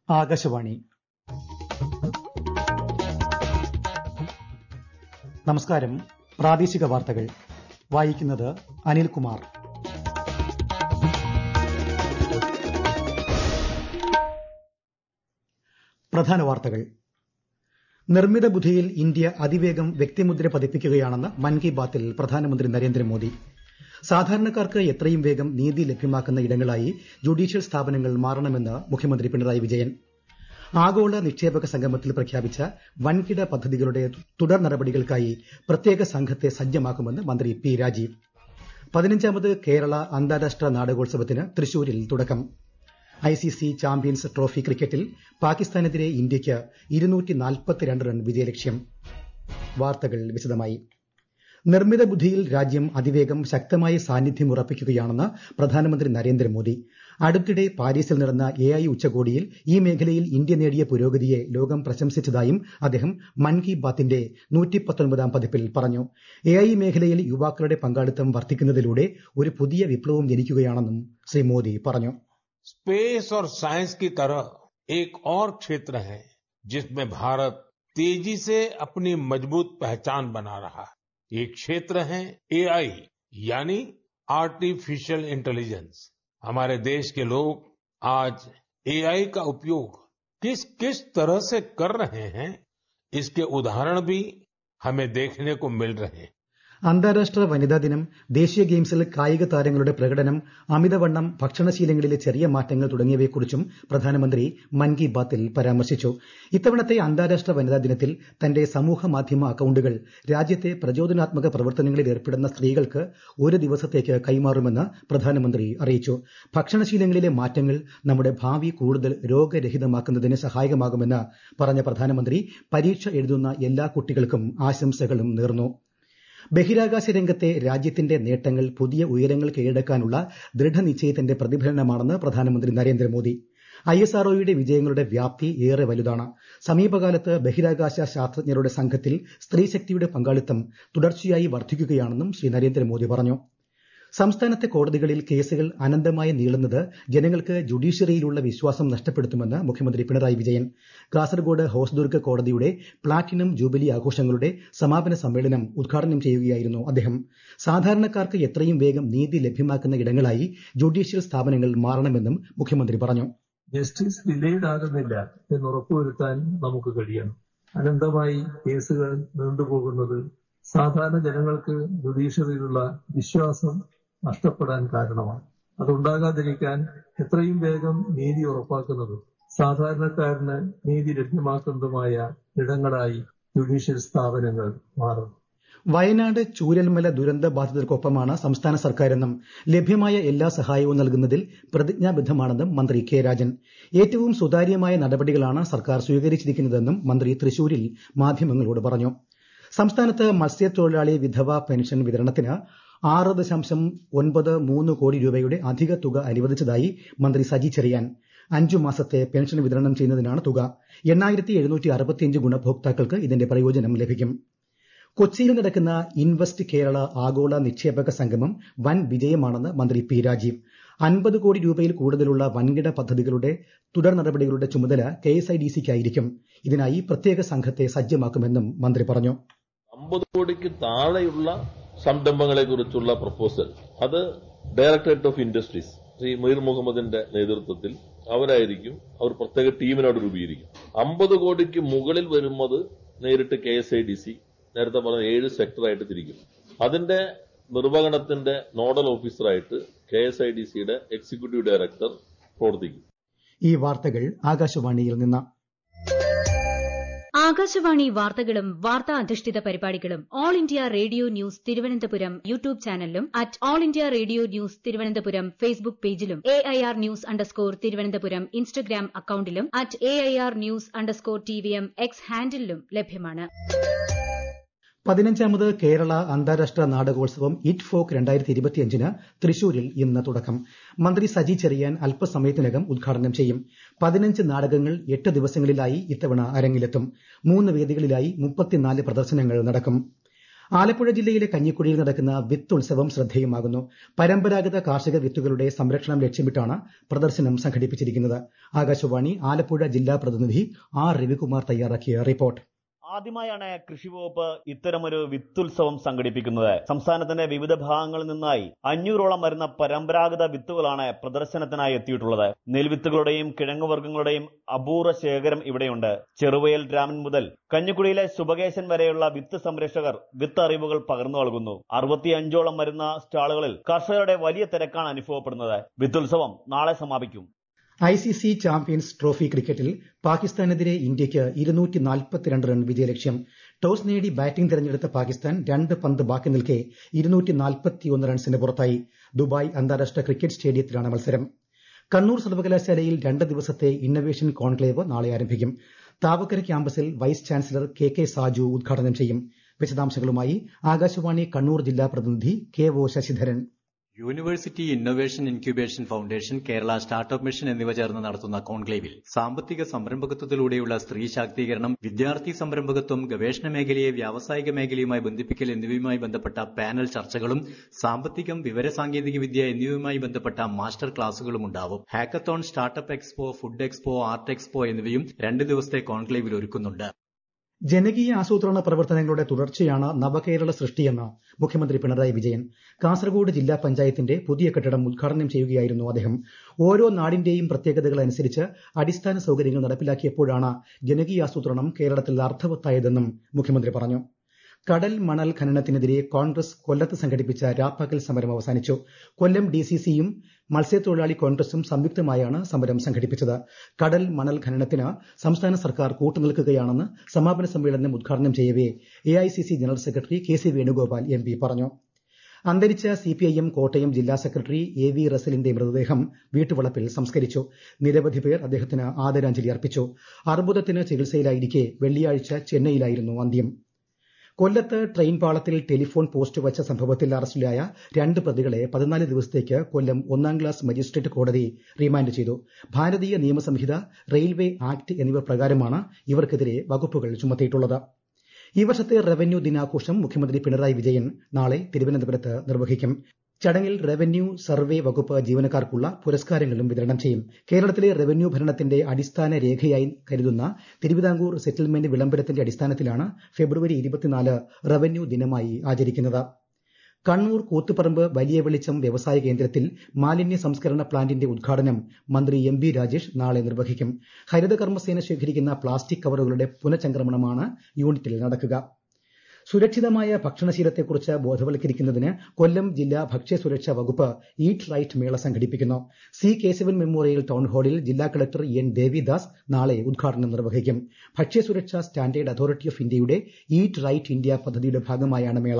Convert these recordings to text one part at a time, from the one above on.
ആകാശവാണി. നമസ്കാരം. പ്രാദേശിക വാർത്തകൾ വായിക്കുന്നത് അനിൽകുമാർ. പ്രധാന വാർത്തകൾ. നിർമ്മിത ബുദ്ധിയിൽ ഇന്ത്യ അതിവേഗം വ്യക്തിമുദ്ര പതിപ്പിക്കുകയാണെന്ന് മൻ കി ബാത്തിൽ പ്രധാനമന്ത്രി നരേന്ദ്രമോദി. സാധാരണക്കാർക്ക് എത്രയും വേഗം നീതി ലഭ്യമാക്കുന്ന ഇടങ്ങളായി ജുഡീഷ്യൽ സ്ഥാപനങ്ങൾ മാറണമെന്ന് മുഖ്യമന്ത്രി പിണറായി വിജയൻ. ആഗോള നിക്ഷേപക സംഗമത്തിൽ പ്രഖ്യാപിച്ച വൻകിട പദ്ധതികളുടെ തുടർ നടപടികൾക്കായി പ്രത്യേക സംഘത്തെ സജ്ജമാക്കുമെന്ന് മന്ത്രി പി രാജീവ്. 15ാമത് കേരള അന്താരാഷ്ട്ര നാടകോത്സവത്തിന് തൃശൂരിൽ തുടക്കം. ICC ചാമ്പ്യൻസ് ട്രോഫി ക്രിക്കറ്റിൽ പാകിസ്ഥാനെതിരെ ഇന്ത്യയ്ക്ക് 242 റൺ വിജയലക്ഷ്യം. വാർത്തകൾ വിശദമായി. നിർമ്മിത ബുദ്ധിയിൽ രാജ്യം അതിവേഗം ശക്തമായ സാന്നിധ്യം ഉറപ്പിക്കുകയാണെന്ന് പ്രധാനമന്ത്രി നരേന്ദ്രമോദി. അടുത്തിടെ പാരീസിൽ നടന്ന AI ഉച്ചകോടിയിൽ ഈ മേഖലയിൽ ഇന്ത്യ നേടിയ പുരോഗതിയെ ലോകം പ്രശംസിച്ചതായും അദ്ദേഹം മൻ കി ബാത്തിന്റെ 119ാം പതിപ്പിൽ പറഞ്ഞു. AI മേഖലയിൽ യുവാക്കളുടെ പങ്കാളിത്തം വർദ്ധിക്കുന്നതിലൂടെ ഒരു പുതിയ വിപ്ലവം ജനിക്കുകയാണെന്നും ശ്രീ മോദി പറഞ്ഞു. स्पेस और साइंस की तरह एक और क्षेत्र है जिसमें भारत तेजी से अपनी मजबूत पहचान बना रहा है. ये क्षेत्र है AI यानी आर्टिफिशियल इंटेलिजेंस. हमारे देश के लोग आज AI का उपयोग किस किस तरह से कर रहे हैं, इसके उदाहरण भी हमें देखने को मिल रहे हैं. അന്താരാഷ്ട്ര വനിതാ ദിനം, ദേശീയ ഗെയിംസിൽ കായിക താരങ്ങളുടെ പ്രകടനം, അമിതവണ്ണം, ഭക്ഷണശീലങ്ങളിലെ ചെറിയ മാറ്റങ്ങൾ തുടങ്ങിയവയെക്കുറിച്ചും പ്രധാനമന്ത്രി മൻ കി ബാത്തിൽ പരാമർശിച്ചു. ഇത്തവണത്തെ അന്താരാഷ്ട്ര വനിതാ ദിനത്തിൽ തന്റെ സമൂഹ മാധ്യമ അക്കൌണ്ടുകൾ രാജ്യത്തെ പ്രചോദനാത്മക പ്രവർത്തനങ്ങളിൽ ഏർപ്പെടുന്ന സ്ത്രീകൾക്ക് ഒരു ദിവസത്തേക്ക് കൈമാറുമെന്ന് പ്രധാനമന്ത്രി അറിയിച്ചു. ഭക്ഷണശീലങ്ങളിലെ മാറ്റങ്ങൾ നമ്മുടെ ഭാവി കൂടുതൽ രോഗരഹിതമാക്കുന്നതിന് സഹായകമാകുമെന്ന് പറഞ്ഞ പ്രധാനമന്ത്രി പരീക്ഷ എഴുതുന്ന എല്ലാ കുട്ടികൾക്കും ആശംസകളും നേർന്നു. ബഹിരാകാശ രംഗത്തെ രാജ്യത്തിന്റെ നേട്ടങ്ങൾ പുതിയ ഉയരങ്ങൾ കീഴടക്കാനുള്ള ദൃഢനിശ്ചയത്തിന്റെ പ്രതിഫലനമാണെന്ന് പ്രധാനമന്ത്രി നരേന്ദ്രമോദി. ISROയുടെ വിജയങ്ങളുടെ വ്യാപ്തി ഏറെ വലുതാണ്. സമീപകാലത്ത് ബഹിരാകാശ ശാസ്ത്രജ്ഞരുടെ സംഘത്തിൽ സ്ത്രീശക്തിയുടെ പങ്കാളിത്തം തുടർച്ചയായി വർദ്ധിക്കുകയാണെന്നും ശ്രീ നരേന്ദ്രമോദി പറഞ്ഞു. സംസ്ഥാനത്തെ കോടതികളിൽ കേസുകൾ അനന്തമായി നീളുന്നത് ജനങ്ങൾക്ക് ജുഡീഷ്യറിയിലുള്ള വിശ്വാസം നഷ്ടപ്പെടുത്തുമെന്ന് മുഖ്യമന്ത്രി പിണറായി വിജയൻ. കാസർഗോഡ് ഹോസ്ദുർഗ് കോടതിയുടെ പ്ലാറ്റിനം ജൂബിലി ആഘോഷങ്ങളുടെ സമാപന സമ്മേളനം ഉദ്ഘാടനം ചെയ്യുകയായിരുന്നു അദ്ദേഹം. സാധാരണക്കാർക്ക് എത്രയും വേഗം നീതി ലഭ്യമാക്കുന്ന ഇടങ്ങളായി ജുഡീഷ്യൽ സ്ഥാപനങ്ങൾ മാറണമെന്നും മുഖ്യമന്ത്രി പറഞ്ഞു. ജസ്റ്റിസ് ഡിലേഡ് ആകുന്നില്ല എന്ന് ഉറപ്പുവരുത്താൻ നമുക്ക് കഴിയണം. അനന്തമായി കേസുകൾ നീണ്ടുപോകുന്നത് സാധാരണ ജനങ്ങൾക്ക് ജുഡീഷ്യറിയിലുള്ള വിശ്വാസം നഷ്ടപ്പെടാൻ കാരണമാണ്. അതുണ്ടാകാതിരിക്കാൻ എത്രയും വേഗം നീതി ഉറപ്പാക്കുന്നതും സാധാരണക്കാരന് നീതി ലഭ്യമാക്കുന്നതുമായ ഇടങ്ങളായി ജുഡീഷ്യൽ സ്ഥാപനങ്ങൾ മാറുന്നു. വയനാട് ചൂരൽമല ദുരന്ത ബാധിതർക്കൊപ്പമാണ് സംസ്ഥാന സർക്കാരെന്നും ലഭ്യമായ എല്ലാ സഹായവും നൽകുന്നതിൽ പ്രതിജ്ഞാബദ്ധമാണെന്നും മന്ത്രി കെ രാജൻ. ഏറ്റവും സുതാര്യമായ നടപടികളാണ് സർക്കാർ സ്വീകരിച്ചിരിക്കുന്നതെന്നും മന്ത്രി തൃശൂരിൽ മാധ്യമങ്ങളോട് പറഞ്ഞു. സംസ്ഥാനത്ത് മത്സ്യത്തൊഴിലാളി വിധവ പെൻഷൻ വിതരണത്തിന് 6.93 കോടി രൂപയുടെ അധിക തുക അനുവദിച്ചതായി മന്ത്രി സജി ചെറിയാൻ. 5 മാസത്തെ പെൻഷൻ വിതരണം ചെയ്യുന്നതിനാണ് തുക. 8765 ഗുണഭോക്താക്കൾക്ക് ഇതിന്റെ പ്രയോജനം ലഭിക്കും. കൊച്ചിയിൽ നടക്കുന്ന ഇൻവെസ്റ്റ് കേരള ആഗോള നിക്ഷേപക സംഗമം വൻ വിജയമാണെന്ന് മന്ത്രി പി രാജീവ്. 50 കോടി രൂപയിൽ കൂടുതലുള്ള വൻകിട പദ്ധതികളുടെ തുടർ നടപടികളുടെ ചുമതല KSIDCയ്ക്കായിരിക്കും. ഇതിനായി പ്രത്യേക സംഘത്തെ സജ്ജമാക്കുമെന്നും മന്ത്രി പറഞ്ഞു. 50 കോടിക്ക് താഴെയുള്ള സംരംഭങ്ങളെ കുറിച്ചുള്ള പ്രപ്പോസൽ അത് directorate of industries Shri Mir മുഹമ്മദിന്റെ നേതൃത്വത്തിൽ അവർ പ്രത്യേക ടീമിനോട് രൂപീകരിക്കും. 50 കോടിക്ക് മുകളിൽ വരുന്നത് നേരിട്ട് KSIDC നേരത്തെ പറഞ്ഞ 7 സെക്ടറായിട്ട് തിരിക്കും. അതിന്റെ നിർവഹണത്തിന്റെ നോഡൽ ഓഫീസറായിട്ട് KSIDCയുടെ എക്സിക്യൂട്ടീവ് ഡയറക്ടർ പ്രവർത്തിക്കും. ഈ വാർത്തകൾ ആകാശവാണിയിൽ നിന്ന്. ആകാശവാണി വാർത്തകളും വാർത്താ അധിഷ്ഠിത പരിപാടികളും All India Radio news Thiruvananthapuram YouTube ചാനലിലും All India Radio news Thiruvananthapuram Facebook പേജിലും AIR ന്യൂസ് _തിരുവനന്തപുരം ഇൻസ്റ്റഗ്രാം അക്കൌണ്ടിലും AIR ന്യൂസ് _TVM എക്സ് ഹാൻഡിലും ലഭ്യമാണ്. 15ാമത് കേരള അന്താരാഷ്ട്ര നാടകോത്സവം ഇറ്റ് ഫോക്ക് 2025 തൃശൂരിൽ ഇന്ന് തുടക്കം. മന്ത്രി സജി ചെറിയാൻ അല്പസമയത്തിനകം ഉദ്ഘാടനം ചെയ്യും. 15 നാടകങ്ങൾ 8 ദിവസങ്ങളിലായി ഇത്തവണ അരങ്ങിലെത്തും. 3 വേദികളിലായി 34 പ്രദർശനങ്ങൾ നടക്കും. ആലപ്പുഴ ജില്ലയിലെ കഞ്ഞിക്കുഴിയിൽ നടക്കുന്ന വിത്ത് ഉത്സവം ശ്രദ്ധേയമാകുന്നു. പരമ്പരാഗത കാർഷിക വിത്തുകളുടെ സംരക്ഷണം ലക്ഷ്യമിട്ടാണ് പ്രദർശനം സംഘടിപ്പിച്ചിരിക്കുന്നത്. ആകാശവാണി ആലപ്പുഴ ജില്ലാ പ്രതിനിധി ആർ രവികുമാർ തയ്യാറാക്കിയ റിപ്പോർട്ട്. ആദ്യമായാണ് കൃഷിവകുപ്പ് ഇത്തരമൊരു വിത്തുത്സവം സംഘടിപ്പിക്കുന്നത്. സംസ്ഥാനത്തിന്റെ വിവിധ ഭാഗങ്ങളിൽ നിന്നായി 500ഓളം വരുന്ന പരമ്പരാഗത വിത്തുകളാണ് പ്രദർശനത്തിനായി എത്തിയിട്ടുള്ളത്. നെൽവിത്തുകളുടെയും കിഴങ്ങുവർഗ്ഗങ്ങളുടെയും അപൂർവ ശേഖരം ഇവിടെയുണ്ട്. ചെറുവയൽ രാമൻ മുതൽ കഞ്ഞിക്കുഴിയിലെ ശുഭകേശൻ വരെയുള്ള വിത്ത് സംരക്ഷകർ വിത്ത് അറിവുകൾ പകർന്നു നൽകുന്നു. 65ഓളം വരുന്ന സ്റ്റാളുകളിൽ കർഷകരുടെ വലിയ തിരക്കാണ് അനുഭവപ്പെടുന്നത്. വിത്തുത്സവം നാളെ സമാപിക്കും. ICC ചാമ്പ്യൻസ് ട്രോഫി ക്രിക്കറ്റിൽ പാകിസ്ഥാനെതിരെ ഇന്ത്യയ്ക്ക് 242 റൺ വിജയലക്ഷ്യം. ടോസ് നേടി ബാറ്റിംഗ് തെരഞ്ഞെടുത്ത പാകിസ്ഥാൻ 2 പന്ത് ബാക്കി നിൽക്കെ 241 റൺസിന് പുറത്തായി. ദുബായ് അന്താരാഷ്ട്ര ക്രിക്കറ്റ് സ്റ്റേഡിയത്തിലാണ് മത്സരം. കണ്ണൂർ സർവകലാശാലയിൽ 2 ദിവസത്തെ ഇന്നവേഷൻ കോൺക്ലേവ് നാളെ ആരംഭിക്കും. താവക്കര ക്യാമ്പസിൽ വൈസ് ചാൻസലർ KK സാജു ഉദ്ഘാടനം ചെയ്യും. വിശദാംശങ്ങളുമായി ആകാശവാണി കണ്ണൂർ ജില്ലാ പ്രതിനിധി KO Sasidharan. University innovation incubation foundation, Kerala startup mission എന്നിവ ചേർന്ന് നടത്തുന്ന കോൺക്ലേവിൽ സാമ്പത്തിക സംരംഭകത്വത്തിലൂടെയുള്ള സ്ത്രീ ശാക്തീകരണം, വിദ്യാർത്ഥി സംരംഭകത്വം, ഗവേഷണ മേഖലയെ വ്യാവസായിക മേഖലയുമായി ബന്ധിപ്പിക്കൽ എന്നിവയുമായി ബന്ധപ്പെട്ട പാനൽ ചർച്ചകളും സാമ്പത്തികം, വിവരസാങ്കേതിക വിദ്യ എന്നിവയുമായി ബന്ധപ്പെട്ട മാസ്റ്റർ ക്ലാസുകളും ഉണ്ടാവും. Hackathon, startup expo, food expo, art expo എന്നിവയും 2 ദിവസത്തെ കോൺക്ലേവിൽ ഒരുക്കുന്നുണ്ട്. ജനകീയ ആസൂത്രണ പ്രവർത്തനങ്ങളുടെ തുടർച്ചയാണ് നവകേരള സൃഷ്ടിയെന്ന് മുഖ്യമന്ത്രി പിണറായി വിജയൻ. കാസർഗോഡ് ജില്ലാ പഞ്ചായത്തിന്റെ പുതിയ കെട്ടിടം ഉദ്ഘാടനം ചെയ്യുകയായിരുന്നു അദ്ദേഹം. ഓരോ നാടിന്റെയും പ്രത്യേകതകൾ അനുസരിച്ച് അടിസ്ഥാന സൌകര്യങ്ങൾ നടപ്പിലാക്കിയപ്പോഴാണ് ജനകീയാസൂത്രണം കേരളത്തിൽ അർത്ഥവത്തായതെന്നും മുഖ്യമന്ത്രി പറഞ്ഞു. കടൽ മണൽ ഖനനത്തിനെതിരെ കോൺഗ്രസ് കൊല്ലത്ത് സംഘടിപ്പിച്ച രാപ്പകൽ സമരം അവസാനിച്ചു. കൊല്ലം DCCയും മത്സ്യത്തൊഴിലാളി കോൺഗ്രസും സംയുക്തമായാണ് സമരം സംഘടിപ്പിച്ചത്. കടൽ മണൽ ഖനനത്തിന് സംസ്ഥാന സർക്കാർ കൂട്ടുനിൽക്കുകയാണെന്ന് സമാപന സമ്മേളനം ഉദ്ഘാടനം ചെയ്യവേ AICC general secretary KC Venugopal MP പറഞ്ഞു. അന്തരിച്ച CPIM കോട്ടയം ജില്ലാ സെക്രട്ടറി AV റസലിന്റെ മൃതദേഹം വീട്ടുവളപ്പിൽ സംസ്കരിച്ചു. നിരവധി പേർ അദ്ദേഹത്തിന് ആദരാഞ്ജലി അർപ്പിച്ചു. അർബുദത്തിന് ചികിത്സയിലായിരിക്കെ വെള്ളിയാഴ്ച ചെന്നൈയിലായിരുന്നു അന്ത്യം. കൊല്ലത്ത് ട്രെയിൻ പാളത്തിൽ ടെലിഫോൺ പോസ്റ്റ് വച്ച സംഭവത്തിൽ അറസ്റ്റിലായ 2 പ്രതികളെ 14 ദിവസത്തേക്ക് കൊല്ലം 1ാം ക്ലാസ് മജിസ്ട്രേറ്റ് കോടതി റിമാൻഡ് ചെയ്തു. ഭാരതീയ നിയമസംഹിത, റെയിൽവേ ആക്ട് എന്നിവ പ്രകാരമാണ് ഇവർക്കെതിരെ വകുപ്പുകൾ ചുമത്തിയിട്ടുള്ളത്. ഈ വർഷത്തെ റവന്യൂ ദിനാഘോഷം മുഖ്യമന്ത്രി പിണറായി വിജയൻ നാളെ തിരുവനന്തപുരത്ത് നിർവഹിക്കും. ചടങ്ങിൽ റവന്യൂ സർവേ വകുപ്പ് ജീവനക്കാർക്കുള്ള പുരസ്കാരങ്ങളും വിതരണം ചെയ്യും. കേരളത്തിലെ റവന്യൂ ഭരണത്തിന്റെ അടിസ്ഥാന രേഖയായി കരുതുന്ന തിരുവിതാംകൂർ സെറ്റിൽമെന്റ് വിളംബരത്തിന്റെ അടിസ്ഥാനത്തിലാണ് ഫെബ്രുവരി 24 റവന്യൂ ദിനമായി ആചരിക്കുന്നത്. കണ്ണൂർ കൂത്തുപറമ്പ് വലിയ വെളിച്ചം വ്യവസായ കേന്ദ്രത്തിൽ മാലിന്യ സംസ്കരണ പ്ലാന്റിന്റെ ഉദ്ഘാടനം മന്ത്രി MB രാജേഷ് നാളെ നിർവഹിക്കും. ഹരിതകർമ്മസേന ശേഖരിക്കുന്ന പ്ലാസ്റ്റിക് കവറുകളുടെ പുനഃചംക്രമണമാണ് യൂണിറ്റിൽ നടക്കുക. സുരക്ഷിതമായ ഭക്ഷണശീലത്തെക്കുറിച്ച് ബോധവൽക്കരിക്കുന്നതിന് കൊല്ലം ജില്ലാ ഭക്ഷ്യസുരക്ഷാ വകുപ്പ് ഈറ്റ് റൈറ്റ് മേള സംഘടിപ്പിക്കുന്നു. C. കേശവൻ മെമ്മോറിയൽ ടൌൺ ഹാളിൽ ജില്ലാ കളക്ടർ N. ദേവിദാസ് നാളെ ഉദ്ഘാടനം നിർവഹിക്കും. ഭക്ഷ്യസുരക്ഷാ സ്റ്റാൻഡേർഡ് അതോറിറ്റി ഓഫ് ഇന്ത്യയുടെ ഈറ്റ് റൈറ്റ് ഇന്ത്യ പദ്ധതിയുടെ ഭാഗമായാണ് മേള.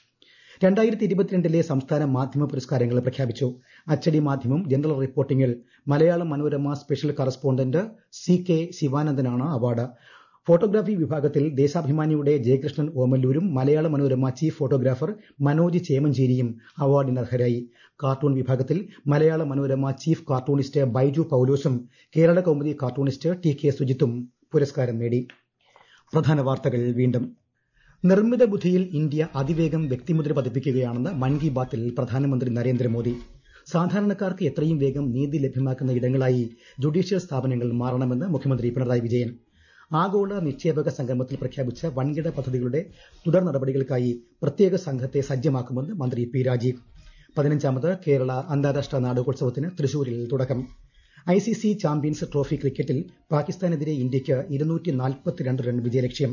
2022 സംസ്ഥാന മാധ്യമ പുരസ്കാരങ്ങൾ പ്രഖ്യാപിച്ചു. അച്ചടി മാധ്യമം ജനറൽ റിപ്പോർട്ടിംഗിൽ Malayala Manorama special correspondent CK ശിവാനന്ദനാണ് അവാർഡ്. ഫോട്ടോഗ്രാഫി വിഭാഗത്തിൽ ദേശാഭിമാനിയുടെ ജയകൃഷ്ണൻ ഓമല്ലൂരും മലയാള മനോരമ ചീഫ് ഫോട്ടോഗ്രാഫർ മനോജ് ചേമഞ്ചേരിയും അവാർഡിന് അർഹരായി. കാർട്ടൂൺ വിഭാഗത്തിൽ മലയാള മനോരമ ചീഫ് കാർട്ടൂണിസ്റ്റ് ബൈജു പൌലോസും കേരള കൗമുദി കാർട്ടൂണിസ്റ്റ് TK സുജിത്തും പുരസ്കാരം നേടി. പ്രധാന വാർത്തകൾ വീണ്ടും. നിർമ്മിത ബുദ്ധിയിൽ ഇന്ത്യ അതിവേഗം വ്യക്തിമുദ്ര പതിപ്പിക്കുകയാണെന്ന് മൻ കി ബാത്തിൽ പ്രധാനമന്ത്രി നരേന്ദ്രമോദി. സാധാരണക്കാർക്ക് എത്രയും വേഗം നീതി ലഭ്യമാക്കുന്ന ഇടങ്ങളായി ജുഡീഷ്യൽ സ്ഥാപനങ്ങൾ മാറണമെന്ന് മുഖ്യമന്ത്രി പിണറായി വിജയൻ. ആഗോള നിക്ഷേപക സംഗമത്തിൽ പ്രഖ്യാപിച്ച വൻകിട പദ്ധതികളുടെ തുടർ നടപടികൾക്കായി പ്രത്യേക സംഘത്തെ സജ്ജമാക്കുമെന്ന് മന്ത്രി P. രാജീവ്. 15ാമത് കേരള അന്താരാഷ്ട്ര നാടകോത്സവത്തിന് തൃശൂരിൽ തുടക്കം. ICC ചാമ്പ്യൻസ് ട്രോഫി ക്രിക്കറ്റിൽ പാകിസ്ഥാനെതിരെ ഇന്ത്യയ്ക്ക് 242 റൺ വിജയലക്ഷ്യം.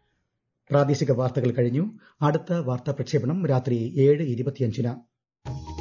പ്രാദേശിക വാർത്തകൾ കഴിഞ്ഞു. അടുത്ത വാർത്താ പ്രക്ഷേപണം രാത്രി 7:25.